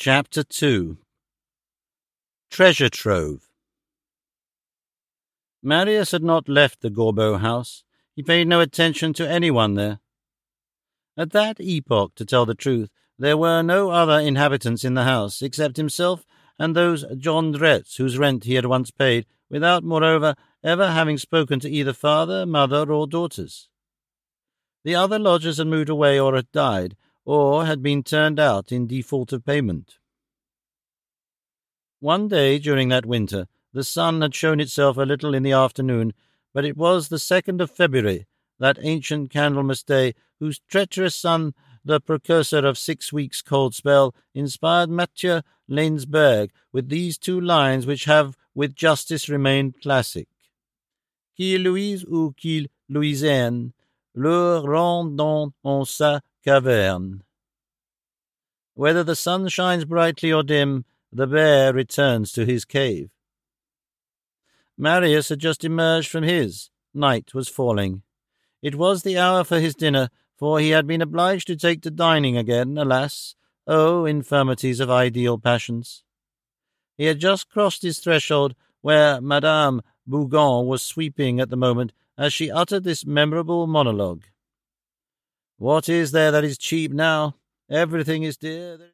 Chapter 2. Treasure Trove. Marius had not left the Gorbeau house. He paid no attention to anyone there. At that epoch, to tell the truth, there were no other inhabitants in the house except himself and those Jondrettes whose rent he had once paid, without, moreover, ever having spoken to either father, mother, or daughters. The other lodgers had moved away or had died, or had been turned out in default of payment. One day during that winter, the sun had shown itself a little in the afternoon, but it was the 2nd of February, that ancient Candlemas day, whose treacherous sun, the precursor of 6 weeks' cold spell, inspired Mathieu Laensberg with these 2 lines which have with justice remained classic. Qu'il luise ou qu'il luiserne, le rendant en sa caverne. Whether the sun shines brightly or dim, the bear returns to his cave. Marius had just emerged from his. Night was falling. It was the hour for his dinner, for he had been obliged to take to dining again, alas! Oh, infirmities of ideal passions! He had just crossed his threshold, where Madame Bougon was sweeping at the moment, as she uttered this memorable monologue. "What is there that is cheap now? Everything is dear."